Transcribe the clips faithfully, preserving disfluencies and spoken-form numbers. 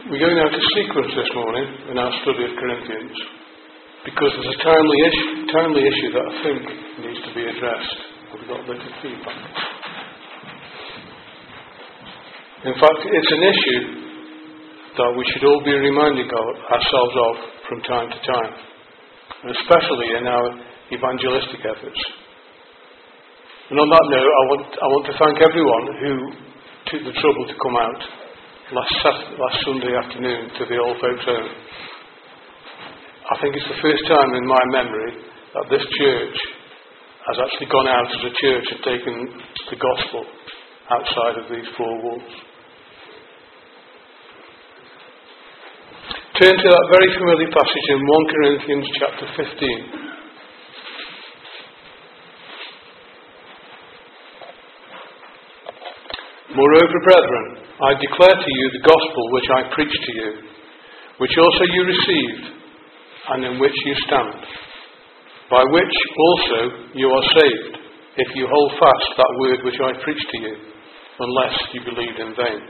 We're going now to sequence this morning in our study of Corinthians because there's a timely issue, timely issue that I think needs to be addressed. We've got a bit of feedback. In fact, it's an issue that we should all be reminding ourselves of from time to time, and especially in our evangelistic efforts. And on that note, I want, I want to thank everyone who took the trouble to come out last Saturday, last Sunday afternoon to the Old Folks' Home. I think it's the first time in my memory that this church has actually gone out as a church and taken the gospel outside of these four walls. Turn to that very familiar passage in First Corinthians chapter fifteen. Moreover, brethren, I declare to you the gospel which I preached to you, which also you received, and in which you stand, by which also you are saved, if you hold fast that word which I preached to you, unless you believed in vain.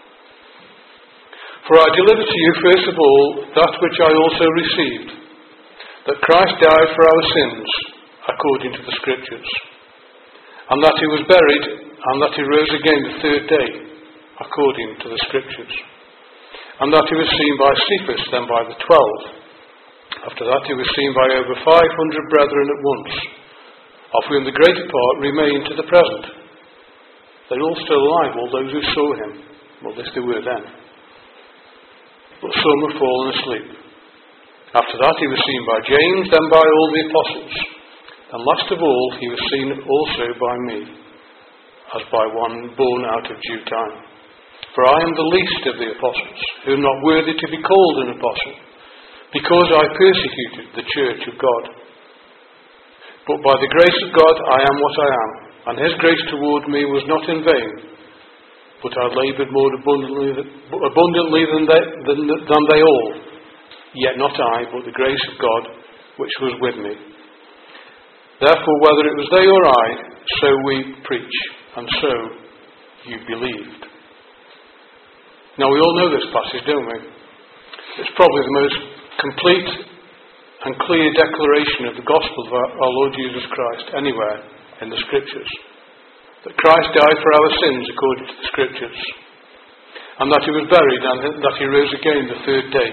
For I delivered to you first of all that which I also received, that Christ died for our sins, according to the Scriptures, and that he was buried, and that he rose again the third day, according to the Scriptures, and that he was seen by Cephas, then by the twelve. After that he was seen by over five hundred brethren at once, of whom the greater part remain to the present. They're all still alive, all those who saw him. Well, this they were then. But some have fallen asleep. After that he was seen by James, then by all the apostles. And last of all he was seen also by me, as by one born out of due time. For I am the least of the apostles, who am not worthy to be called an apostle, because I persecuted the church of God. But by the grace of God I am what I am, and his grace toward me was not in vain, but I laboured more abundantly, abundantly than, they, than, than they all. Yet not I, but the grace of God which was with me. Therefore, whether it was they or I, so we preach, and so you believed. Now we all know this passage, don't we? It's probably the most complete and clear declaration of the gospel of our, our Lord Jesus Christ anywhere in the Scriptures. That Christ died for our sins according to the Scriptures, and that he was buried, and that he rose again the third day.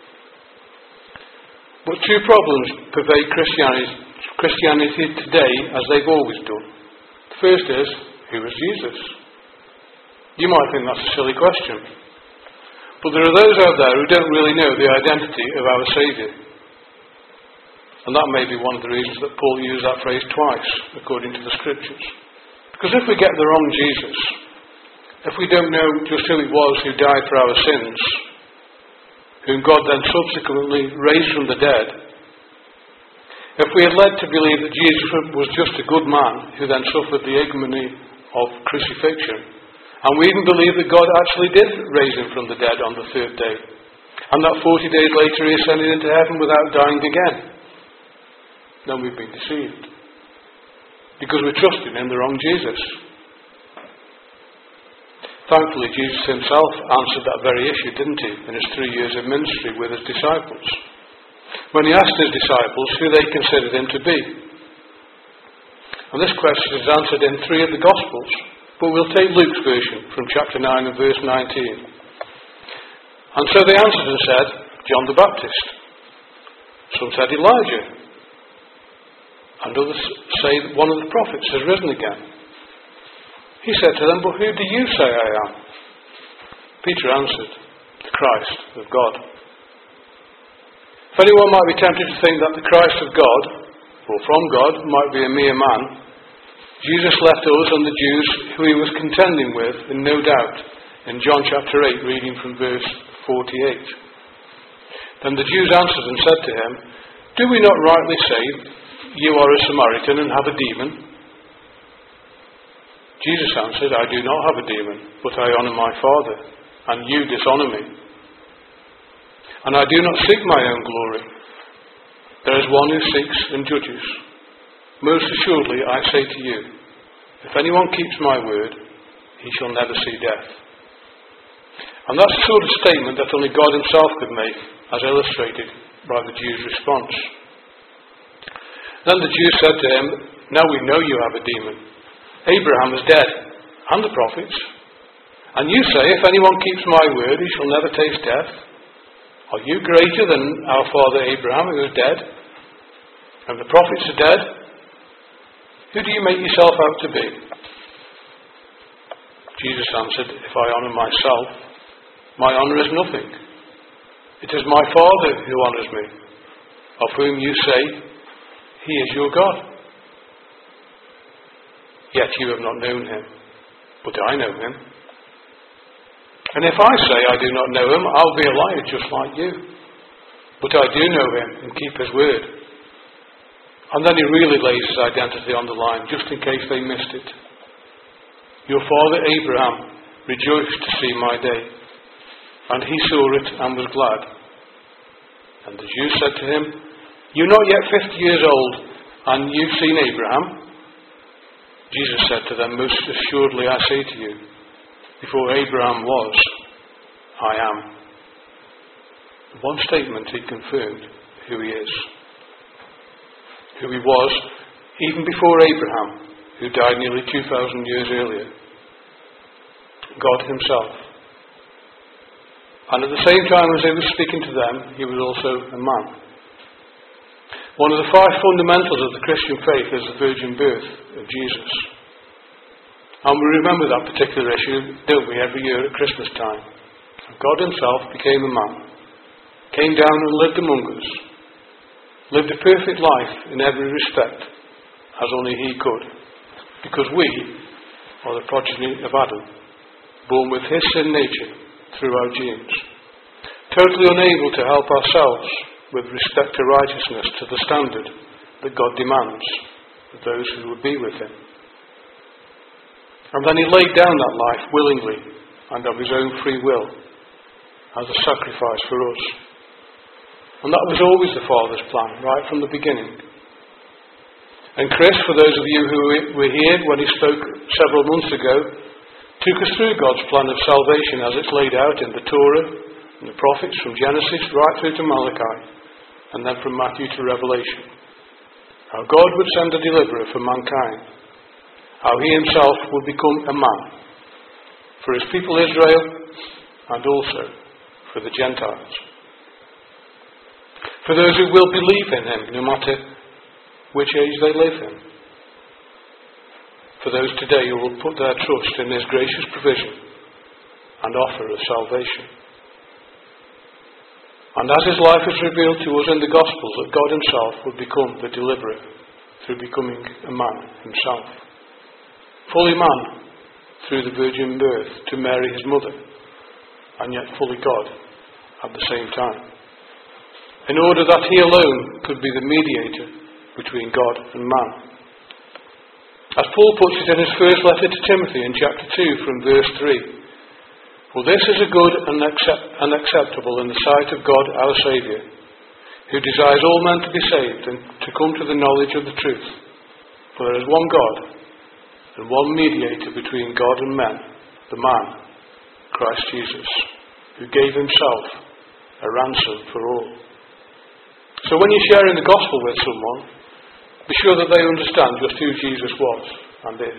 But two problems pervade Christianity, Christianity today, as they've always done. The first is, who is Jesus? You might think that's a silly question, but there are those out there who don't really know the identity of our Saviour. And that may be one of the reasons that Paul used that phrase twice, according to the Scriptures. Because if we get the wrong Jesus, if we don't know just who it was who died for our sins, whom God then subsequently raised from the dead, if we are led to believe that Jesus was just a good man who then suffered the ignominy of crucifixion, and we even believe that God actually did raise him from the dead on the third day, and that forty days later he ascended into heaven without dying again, then we've been deceived. Because we're trusting in the wrong Jesus. Thankfully, Jesus himself answered that very issue, didn't he, in his three years of ministry with his disciples, when he asked his disciples who they considered him to be. And this question is answered in three of the Gospels, but we'll take Luke's version from chapter nine and verse nineteen. And so they answered and said, John the Baptist. Some said Elijah, and others say that one of the prophets has risen again. He said to them, but who do you say I am? Peter answered, the Christ of God. If anyone might be tempted to think that the Christ of God, or from God, might be a mere man, Jesus left us and the Jews who he was contending with in no doubt, in John chapter eight, reading from verse forty-eight. Then the Jews answered and said to him, do we not rightly say, you are a Samaritan and have a demon? Jesus answered, I do not have a demon, but I honour my Father, and you dishonour me. And I do not seek my own glory. There is one who seeks and judges. Most assuredly I say to you, if anyone keeps my word, he shall never see death. And that's the sort of statement that only God himself could make, as illustrated by the Jews' response. Then the Jews said to him, "Now we know you have a demon. Abraham is dead, and the prophets. And you say, if anyone keeps my word, he shall never taste death. Are you greater than our father Abraham, who is dead? And the prophets are dead? Who do you make yourself out to be?" Jesus answered, "If I honour myself, my honour is nothing. It is my Father who honours me, of whom you say, he is your God. Yet you have not known him, but I know him. And if I say I do not know him, I'll be a liar just like you. But I do know him and keep his word." And then he really lays his identity on the line, just in case they missed it. "Your father Abraham rejoiced to see my day, and he saw it and was glad." And the Jews said to him, "You're not yet fifty years old, and you've seen Abraham?" Jesus said to them, "Most assuredly I say to you, before Abraham was, I am." In one statement he confirmed who he is. Who he was, even before Abraham, who died nearly two thousand years earlier. God himself. And at the same time as he was speaking to them, he was also a man. One of the five fundamentals of the Christian faith is the virgin birth of Jesus. And we remember that particular issue, don't we, every year at Christmas time. God himself became a man, came down and lived among us, lived a perfect life in every respect, as only he could, because we are the progeny of Adam, born with his sin nature through our genes, totally unable to help ourselves with respect to righteousness to the standard that God demands of those who would be with him. And then he laid down that life willingly and of his own free will as a sacrifice for us. And that was always the Father's plan, right from the beginning. And Chris, for those of you who were here when he spoke several months ago, took us through God's plan of salvation as it's laid out in the Torah and the prophets, from Genesis right through to Malachi, and then from Matthew to Revelation. How God would send a deliverer for mankind. How he himself would become a man for his people Israel and also for the Gentiles. For those who will believe in him, no matter which age they live in. For those today who will put their trust in his gracious provision and offer of salvation. And as his life is revealed to us in the Gospels, that God himself would become the deliverer through becoming a man himself. Fully man through the virgin birth to Mary his mother, and yet fully God at the same time, in order that he alone could be the mediator between God and man. As Paul puts it in his first letter to Timothy in chapter two from verse three, "For this is a good and, accept- and acceptable in the sight of God our Saviour, who desires all men to be saved and to come to the knowledge of the truth. For there is one God, and one mediator between God and men, the man, Christ Jesus, who gave himself a ransom for all." So when you're sharing the gospel with someone, be sure that they understand just who Jesus was and is.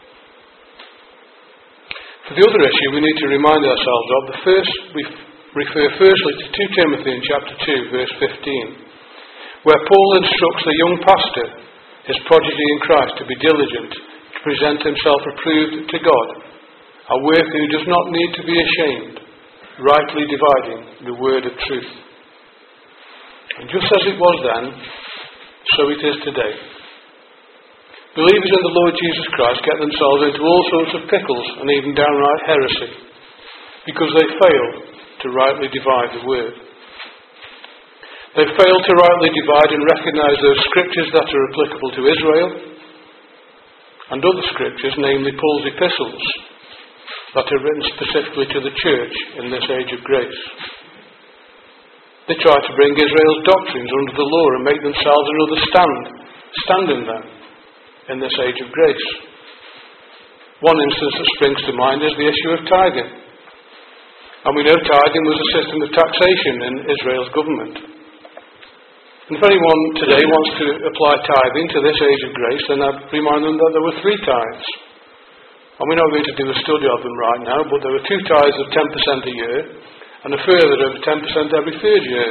For the other issue we need to remind ourselves of, the first, we refer firstly to Second Timothy in chapter two, verse fifteen, where Paul instructs the young pastor, his prodigy in Christ, to be diligent, to present himself approved to God, a worker who does not need to be ashamed, rightly dividing the word of truth. And just as it was then, so it is today. Believers in the Lord Jesus Christ get themselves into all sorts of pickles and even downright heresy because they fail to rightly divide the word. They fail to rightly divide and recognise those scriptures that are applicable to Israel and other scriptures, namely Paul's epistles, that are written specifically to the church in this age of grace. They try to bring Israel's doctrines under the law and make themselves another stand, stand in them in this age of grace. One instance that springs to mind is the issue of tithing. And we know tithing was a system of taxation in Israel's government. And if anyone today wants to apply tithing to this age of grace, then I'd remind them that there were three tithes. And we're not going to do a study of them right now, but there were two tithes of ten percent a year, and a further of ten percent every third year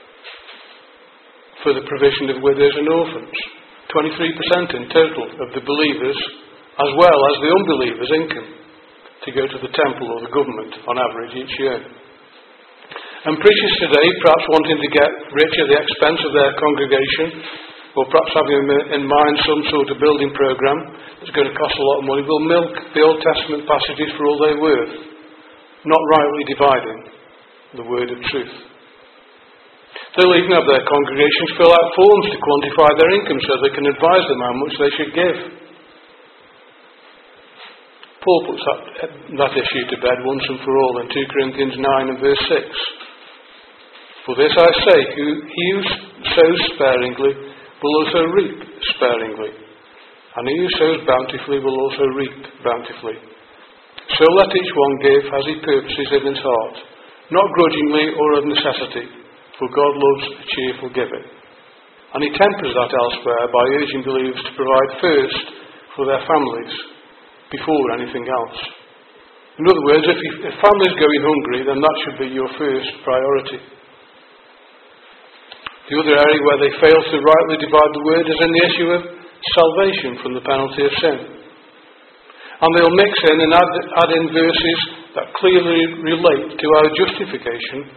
for the provision of widows and orphans. twenty-three percent in total of the believers, as well as the unbelievers' income, to go to the temple or the government on average each year. And preachers today, perhaps wanting to get rich at the expense of their congregation, or perhaps having in mind some sort of building program that's going to cost a lot of money, will milk the Old Testament passages for all they're worth, not rightly dividing the word of truth. They'll even have their congregations fill out forms to quantify their income so they can advise them how much they should give. Paul puts that, that issue to bed once and for all in two Corinthians nine and verse six. For this I say, he who sows sparingly will also reap sparingly, and he who sows bountifully will also reap bountifully. So let each one give as he purposes in his heart, not grudgingly or of necessity, for God loves a cheerful giver. And he tempers that elsewhere by urging believers to provide first for their families before anything else. In other words, if, you, if families going hungry, then that should be your first priority. The other area where they fail to rightly divide the word is in the issue of salvation from the penalty of sin. And they'll mix in and add, add in verses that clearly relate to our justification.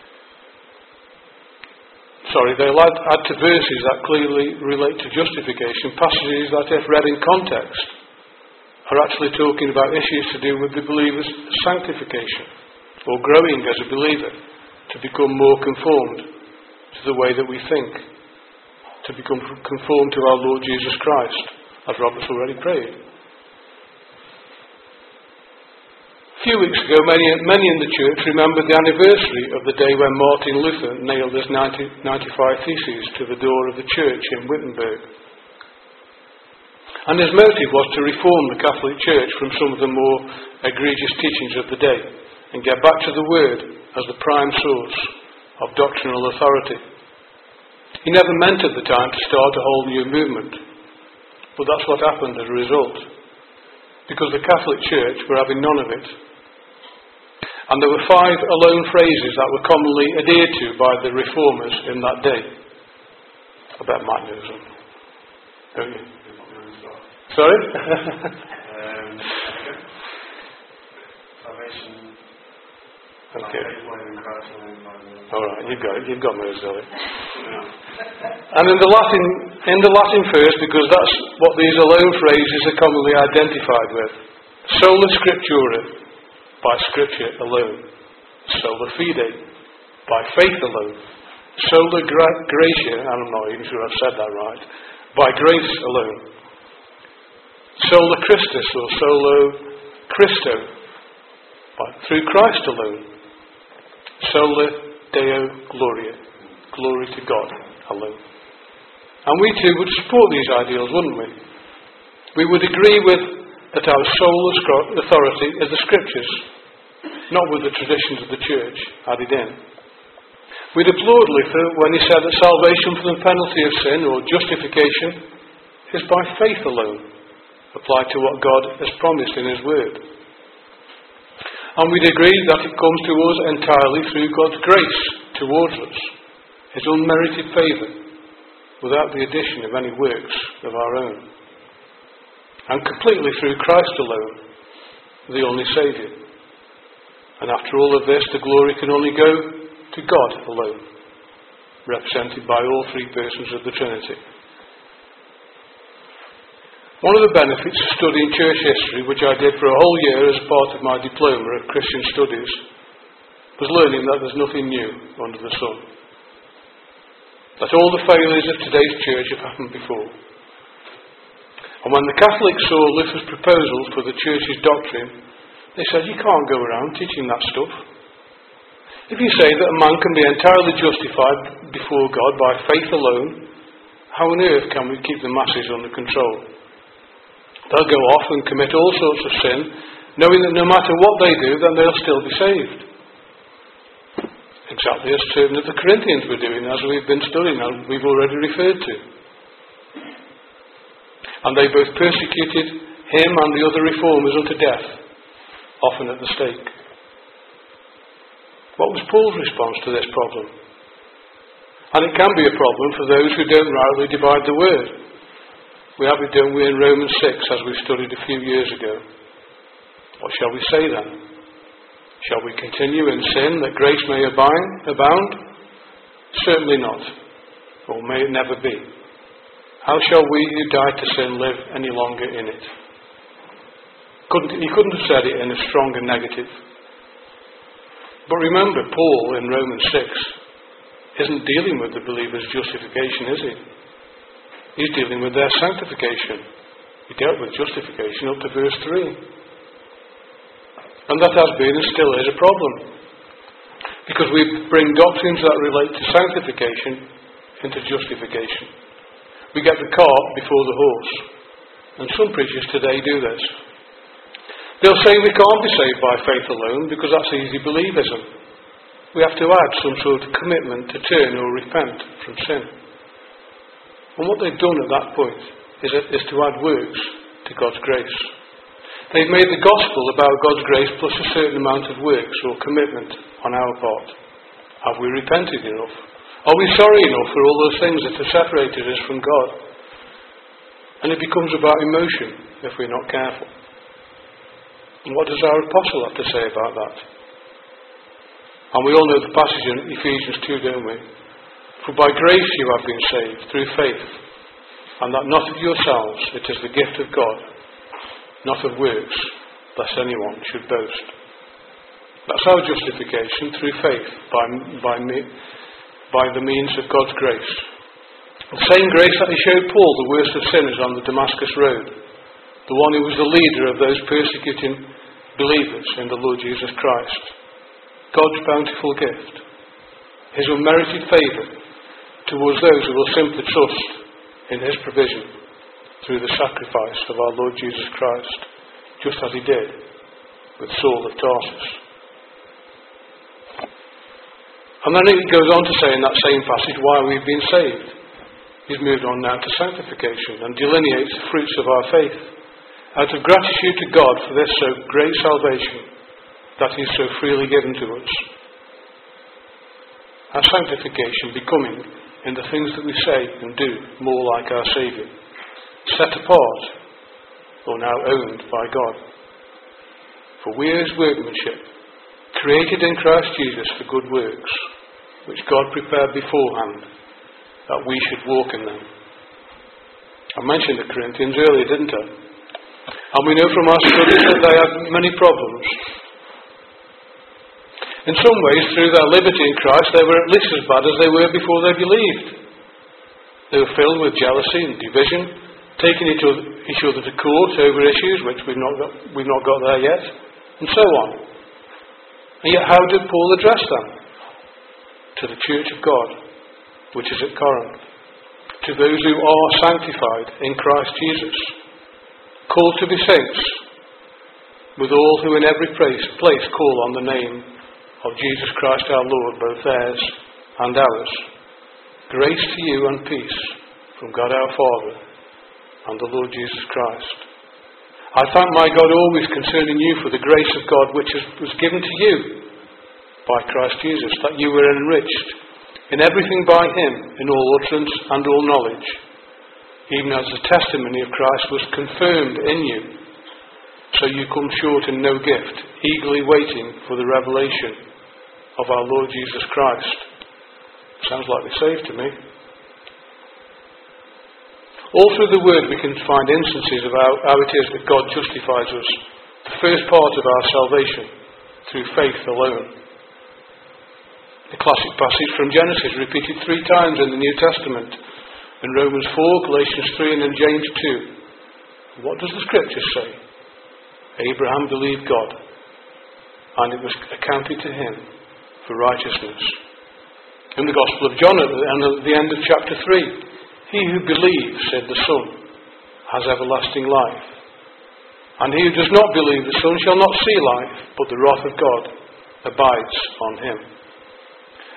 Sorry, they'll add, add to verses that clearly relate to justification, passages that, if read in context, are actually talking about issues to do with the believer's sanctification, or growing as a believer, to become more conformed to the way that we think, to become conformed to our Lord Jesus Christ, as Robert's already prayed. A few weeks ago, many, many in the church remembered the anniversary of the day when Martin Luther nailed his ninety, ninety-five Theses to the door of the church in Wittenberg. And his motive was to reform the Catholic Church from some of the more egregious teachings of the day and get back to the Word as the prime source of doctrinal authority. He never meant at the time to start a whole new movement, but that's what happened as a result, because the Catholic Church were having none of it. And there were five alone phrases that were commonly adhered to by the reformers in that day. I bet Matt knows them, don't you? Sorry? um, salvation. Okay. Alright, you've got it. You've got those, Zoe. And in the Latin, in the Latin first, because that's what these alone phrases are commonly identified with. Sola Scriptura, by Scripture alone. Sola Fide, by faith alone. Sola gra- Gratia, and I'm not even sure I've said that right, by grace alone. Sola Christus, or Solo Christo, by, through Christ alone. Sola Deo Gloria, glory to God alone. And we too would support these ideals, wouldn't we? We would agree with that our sole authority is the Scriptures, not with the traditions of the church added in. We'd applaud Luther when he said that salvation from the penalty of sin, or justification, is by faith alone, applied to what God has promised in His Word. And we'd agree that it comes to us entirely through God's grace towards us, His unmerited favour, without the addition of any works of our own. And completely through Christ alone, the only Saviour. And after all of this, the glory can only go to God alone, represented by all three persons of the Trinity. One of the benefits of studying church history, which I did for a whole year as part of my diploma of Christian Studies, was learning that there's nothing new under the sun. That all the failures of today's church have happened before. And when the Catholics saw Luther's proposals for the church's doctrine, they said, you can't go around teaching that stuff. If you say that a man can be entirely justified before God by faith alone, how on earth can we keep the masses under control? They'll go off and commit all sorts of sin, knowing that no matter what they do, then they'll still be saved. Exactly as certain of the Corinthians were doing, as we've been studying, and we've already referred to. And they both persecuted him and the other reformers unto death, often at the stake. What was Paul's response to this problem? And it can be a problem for those who don't rightly divide the word. We have it, don't we, in Romans six, as we studied a few years ago. What shall we say then? Shall we continue in sin that grace may abound? Certainly not. Or may it never be. How shall we who died to sin live any longer in it? Couldn't, he couldn't have said it in a strong and negative. But remember, Paul in Romans six isn't dealing with the believer's justification, is he? He's dealing with their sanctification. He dealt with justification up to verse three. And that has been and still is a problem. Because we bring doctrines that relate to sanctification into justification. We get the cart before the horse. And some preachers today do this. They'll say we can't be saved by faith alone because that's easy believism. We have to add some sort of commitment to turn or repent from sin. And what they've done at that point is, is to add works to God's grace. They've made the gospel about God's grace plus a certain amount of works or commitment on our part. Have we repented enough? Are we sorry enough for all those things that have separated us from God? And it becomes about emotion if we're not careful. And what does our apostle have to say about that? And we all know the passage in Ephesians two, don't we? For by grace you have been saved through faith, and that not of yourselves, it is the gift of God, not of works, lest anyone should boast. That's our justification through faith, by, by, me, by the means of God's grace. The same grace that he showed Paul, the worst of sinners, on the Damascus road, the one who was the leader of those persecuting believers in the Lord Jesus Christ. God's bountiful gift, his unmerited favour towards those who will simply trust in his provision through the sacrifice of our Lord Jesus Christ, just as he did with Saul of Tarsus. And then it goes on to say in that same passage why we've been saved. He's moved on now to sanctification and delineates the fruits of our faith out of gratitude to God for this so great salvation that he's so freely given to us. Our sanctification becoming in the things that we say and do more like our Saviour, set apart or now owned by God. For we are his workmanship, created in Christ Jesus for good works, which God prepared beforehand that we should walk in them. I mentioned the Corinthians earlier, didn't I? And we know from our studies that they had many problems. In some ways, through their liberty in Christ, they were at least as bad as they were before they believed. They were filled with jealousy and division, taking each other, each other to court over issues which we've not got, we've not got there yet, and so on. And yet, how did Paul address them? To the church of God, which is at Corinth, to those who are sanctified in Christ Jesus, called to be saints, with all who in every place, place call on the name of Jesus Christ our Lord, both theirs and ours. Grace to you and peace from God our Father and the Lord Jesus Christ. I thank my God always concerning you for the grace of God which was given to you by Christ Jesus, that you were enriched in everything by him, in all utterance and all knowledge, even as the testimony of Christ was confirmed in you. So you come short in no gift, eagerly waiting for the revelation of our Lord Jesus Christ. Sounds like they're saved to me. All through the Word we can find instances of how, how it is that God justifies us, the first part of our salvation, through faith alone. The classic passage from Genesis, repeated three times in the New Testament, in Romans four, Galatians three, and in James two. What does the Scripture say? Abraham believed God, and it was accounted to him for righteousness. In the Gospel of John, at the end of chapter three, he who believes, said the Son, has everlasting life. And he who does not believe the Son shall not see life, but the wrath of God abides on him.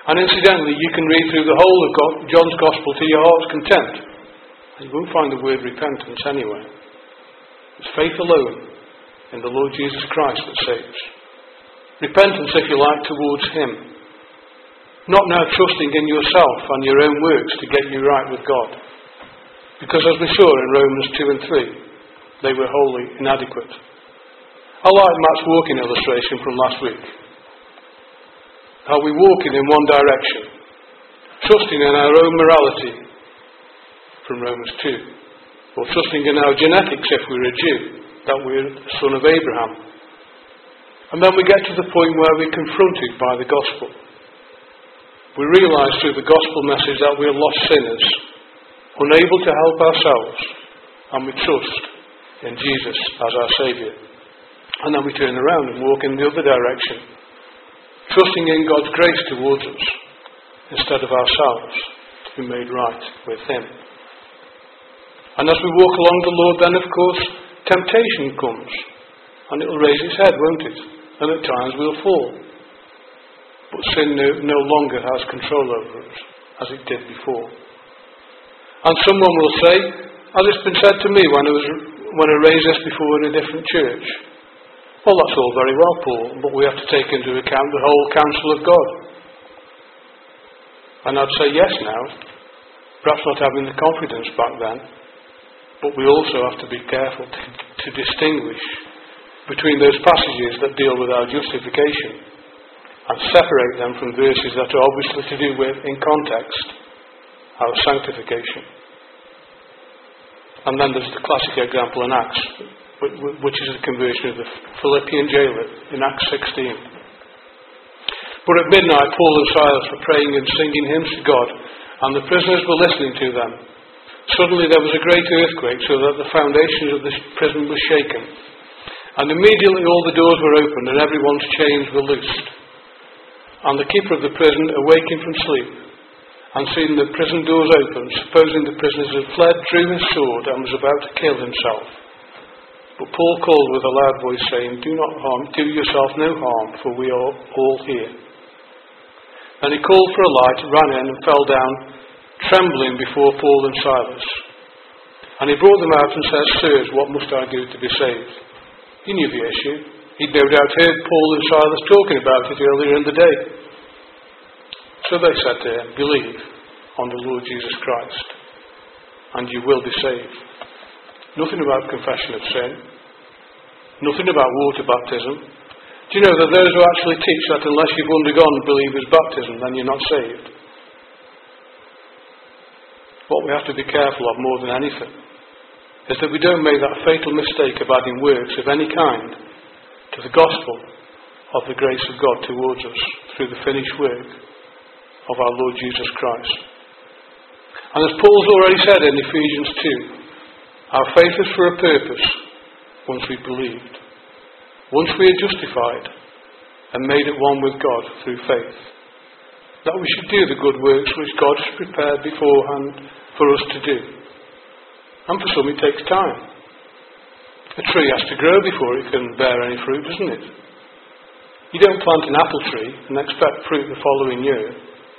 And incidentally, you can read through the whole of God, John's Gospel to your heart's content. And you won't find the word repentance anywhere. It's faith alone in the Lord Jesus Christ that saves. Repentance, if you like, towards Him. Not now trusting in yourself and your own works to get you right with God. Because as we saw in Romans two and three, they were wholly inadequate. I like Matt's walking illustration from last week. How we walking in one direction, trusting in our own morality from Romans two, or trusting in our genetics if we're a Jew, that we're the son of Abraham. And then we get to the point where we're confronted by the gospel. We realise through the gospel message that we're lost sinners, unable to help ourselves, and we trust in Jesus as our Saviour. And then we turn around and walk in the other direction, trusting in God's grace towards us instead of ourselves to be made right with Him. And as we walk along the Lord, then of course temptation comes, and it'll raise its head, won't it? And at times we'll fall. But sin no, no longer has control over us as it did before. And someone will say, as it's been said to me when I was when I raised this before in a different church, well, that's all very well, Paul, but we have to take into account the whole counsel of God. And I'd say yes now, perhaps not having the confidence back then, but we also have to be careful to, to distinguish between those passages that deal with our justification and separate them from verses that are obviously to do with, in context, our sanctification. And then there's the classic example in Acts, which is the conversion of the Philippian jailer in Acts sixteen. But at midnight, Paul and Silas were praying and singing hymns to God, and the prisoners were listening to them. Suddenly there was a great earthquake, so that the foundations of the prison were shaken. And immediately all the doors were opened, and everyone's chains were loosed. And the keeper of the prison, awaking from sleep, and seeing the prison doors open, supposing the prisoners had fled, drew his sword and was about to kill himself. But Paul called with a loud voice, saying, Do not harm, do yourself no harm, for we are all here. And he called for a light, ran in, and fell down, trembling before Paul and Silas. And he brought them out and said, Sirs, what must I do to be saved? He knew the issue. He'd no doubt heard Paul and Silas talking about it earlier in the day. So they said to him, Believe on the Lord Jesus Christ, and you will be saved. Nothing about confession of sin. Nothing about water baptism. Do you know that those who actually teach that unless you've undergone believer's baptism, then you're not saved? What we have to be careful of more than anything is that we don't make that fatal mistake of adding works of any kind to the gospel of the grace of God towards us through the finished work of our Lord Jesus Christ. And as Paul's already said in Ephesians two, our faith is for a purpose once we've believed. Once we are justified and made at one with God through faith, that we should do the good works which God has prepared beforehand for us to do. And for some it takes time. A tree has to grow before it can bear any fruit, doesn't it? You don't plant an apple tree and expect fruit the following year.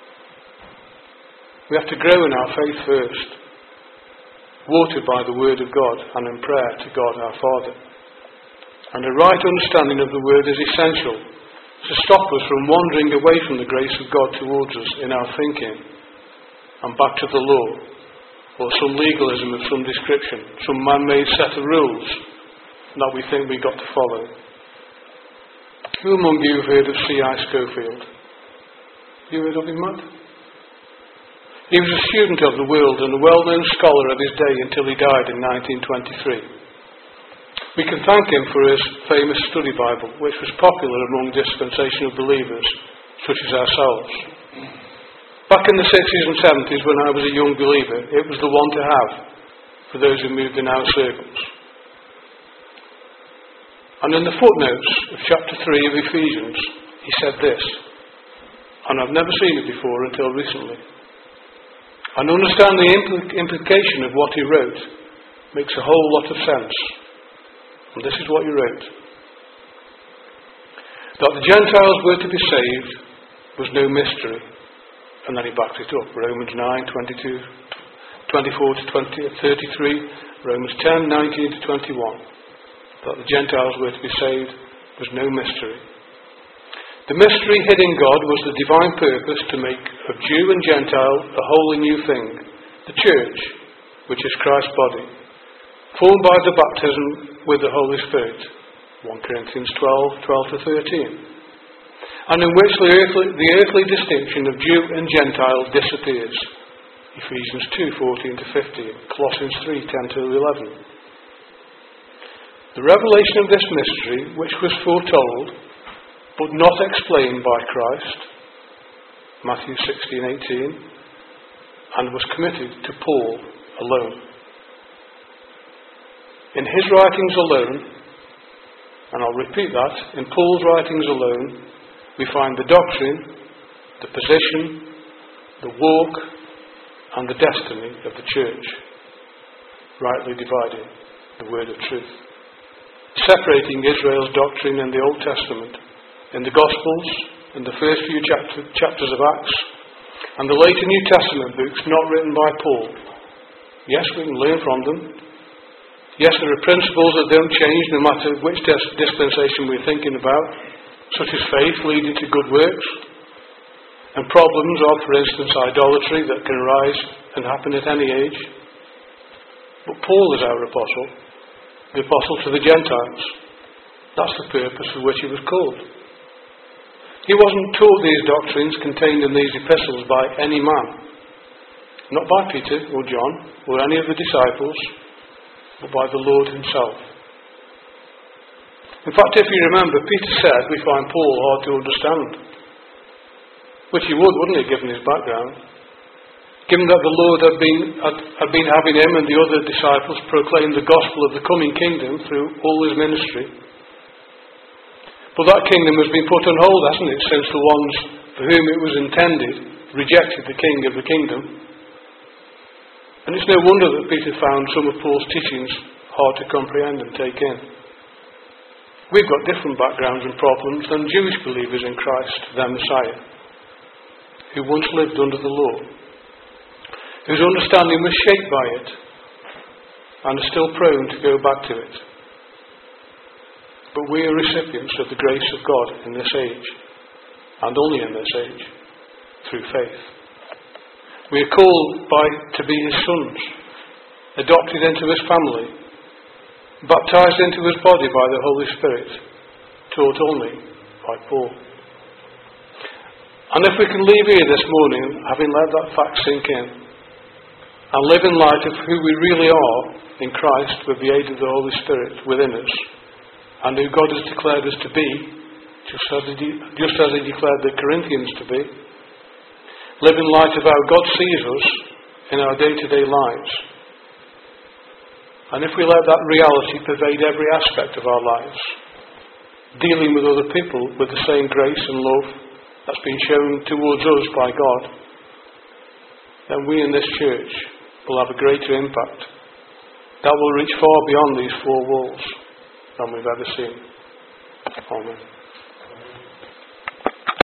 We have to grow in our faith first, watered by the Word of God and in prayer to God our Father. And a right understanding of the Word is essential to stop us from wandering away from the grace of God towards us in our thinking and back to the law, or some legalism of some description, some man-made set of rules that we think we've got to follow. Who among you have heard of C I Scofield? You heard of him, Matt? He was a student of the world and a well-known scholar of his day until he died in nineteen twenty-three. We can thank him for his famous study Bible, which was popular among dispensational believers, such as ourselves. Back in the sixties and seventies, when I was a young believer, it was the one to have for those who moved in our circles. And in the footnotes of chapter three of Ephesians, he said this, and I've never seen it before until recently. And understand the impl- implication of what he wrote makes a whole lot of sense. And this is what he wrote. That the Gentiles were to be saved was no mystery, And then he backs it up. Romans nine, twenty-two, twenty-four to twenty, thirty-three, Romans ten, nineteen to twenty-one. That the Gentiles were to be saved was no mystery. The mystery hid in God was the divine purpose to make of Jew and Gentile a wholly new thing, the church, which is Christ's body, formed by the baptism with the Holy Spirit, First Corinthians twelve, twelve to thirteen, and in which the earthly, the earthly distinction of Jew and Gentile disappears, Ephesians two, fourteen to fifteen, Colossians three, ten to eleven. The revelation of this mystery, which was foretold, but not explained by Christ, Matthew sixteen, eighteen, and was committed to Paul alone. In his writings alone, and I'll repeat that, in Paul's writings alone, we find the doctrine, the position, the walk, and the destiny of the church, rightly dividing the word of truth. Separating Israel's doctrine in the Old Testament, in the Gospels, in the first few chapter, chapters of Acts, and the later New Testament books not written by Paul. Yes, we can learn from them. Yes, there are principles that don't change no matter which dis- dispensation we're thinking about, such as faith leading to good works, and problems of, for instance, idolatry that can arise and happen at any age. But Paul is our apostle, the apostle to the Gentiles. That's the purpose for which he was called. He wasn't taught these doctrines contained in these epistles by any man, not by Peter or John or any of the disciples, but by the Lord himself. In fact, if you remember, Peter said we find Paul hard to understand, which he would, wouldn't he, given his background, given that the Lord had been, had, had been having him and the other disciples proclaim the gospel of the coming kingdom through all his ministry. But that kingdom has been put on hold, hasn't it, since the ones for whom it was intended rejected the king of the kingdom. And it's no wonder that Peter found some of Paul's teachings hard to comprehend and take in. We've got different backgrounds and problems than Jewish believers in Christ, their Messiah, who once lived under the law, whose understanding was shaped by it, and are still prone to go back to it. But we are recipients of the grace of God in this age, and only in this age, through faith. We are called by to be his sons, adopted into his family, baptized into his body by the Holy Spirit, taught only by Paul. And if we can leave here this morning, having let that fact sink in, and live in light of who we really are in Christ with the aid of the Holy Spirit within us, and who God has declared us to be, just as he, just as he declared the Corinthians to be, live in light of how God sees us in our day-to-day lives. And if we let that reality pervade every aspect of our lives, dealing with other people with the same grace and love that's been shown towards us by God, then we in this church will have a greater impact that will reach far beyond these four walls than we've ever seen. Amen.